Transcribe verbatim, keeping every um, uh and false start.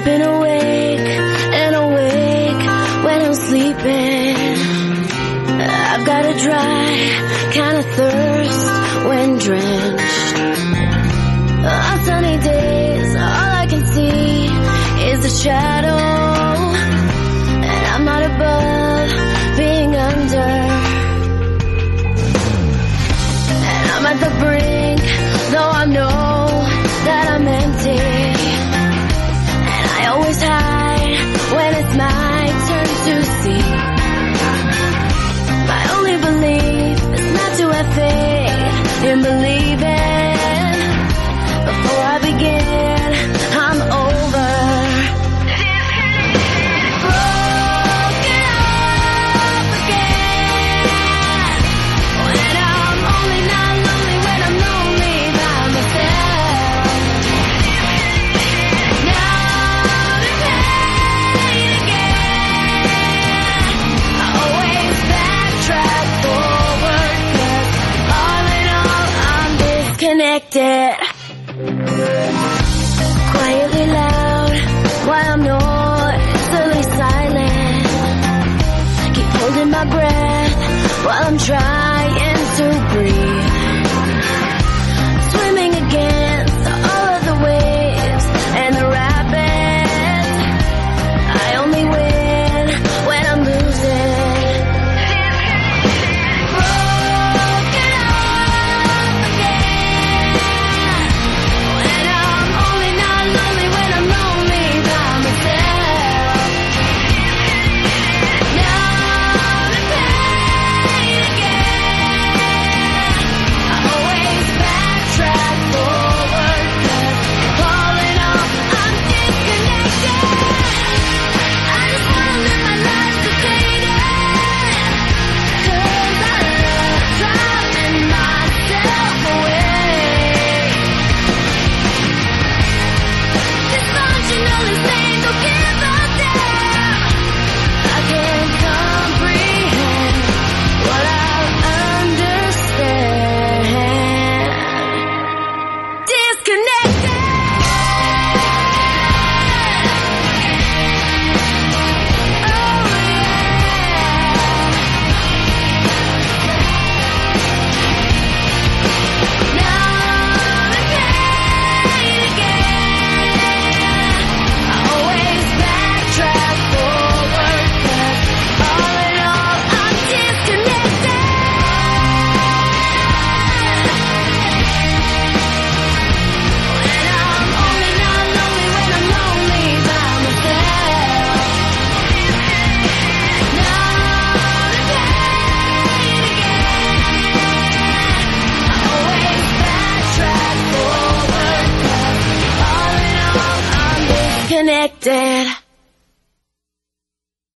keeping awake and awake when I'm sleeping. I've got a dry kind of thirst when drenched. On sunny days, all I can see is the shadow, and I'm not above being under. And I'm at the brink, though I know that I'm empty. And I always hide when it's my turn to see. My only belief is not to have faith in believing. Before I begin, I'm over. Broken up again. When I'm only not lonely, when I'm lonely by myself. Now to pain again. I always backtrack forward, 'cause all in all I'm disconnected. Quietly loud while I'm noisily silent. Keep holding my breath while I'm trying to breathe. Swimming against all of the waves and the rapids. I only win when I'm losing. Broken up again. When I'm only not lonely, when I'm lonely by myself. Now to pain again. I always backtrack forward, 'cause all in all I'm disconnected. I just wanna live my life to fade it, 'cause I love driving myself away. Dysfunctional insane, don't give a damn. I can't comprehend what I understand. Disconnected. Oh yeah. Now to pain again. I always backtrack forward, 'cause all in all I'm disconnected. When I'm only not lonely, when I'm lonely by myself. Now to pain again. I always backtrack forward, 'cause all in all I'm disconnected.